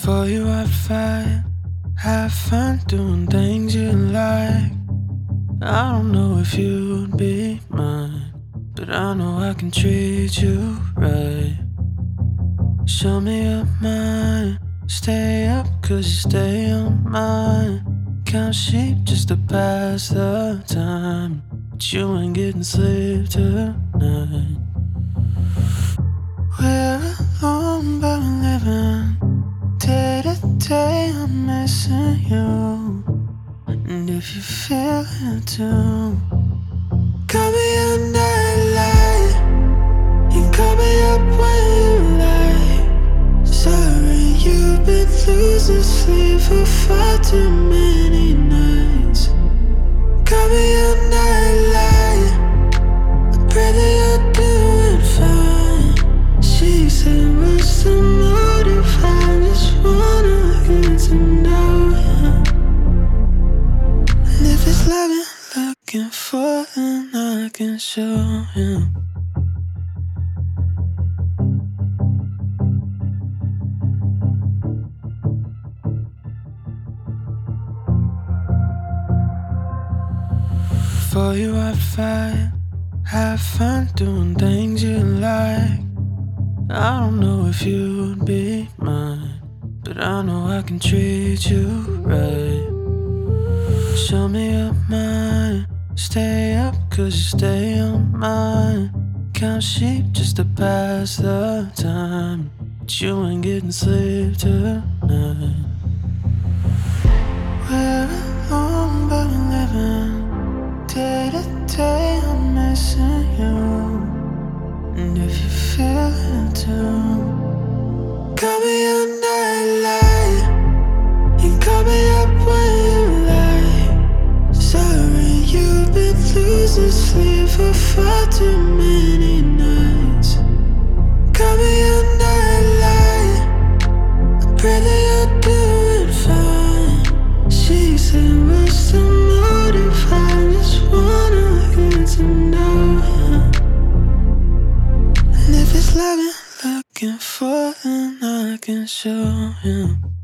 For you I'd fight, have fun doing things you like. I don't know if you'd be mine, but I know I can treat you right. Show me your mind, stay up cause you stay on mine. Count sheep just to pass the time, but you ain't getting sleep tonight. We're alone but we're living day to day, I'm missing you. And if you feel it too, call me a nightlight. You call me up when you like. Sorry, you've been losing sleep for far too many nights. Call me a nightlight. I pray that you're doing fine. She said, what's the motive? I just wanna get to know you. And if it's love you're looking for, then I can show you. For you I'd fight, have fun doing things you like. I don't know if you'd be mine, but I know I can treat you right. Show me your mind, stay up cause you stay on mine. Count sheep just to pass the time, but you ain't getting sleep tonight. We're alone but we're living day to day, I'm missing you. And if you feel it too, call me a nightlight. You call me up when you like. Sorry, you've been losing sleep for far too many nights. Call me a nightlight. I pray that you're doing fine. She said, what's the motive? I just wanna get to know you. And if it's love you're looking for, then I can show you.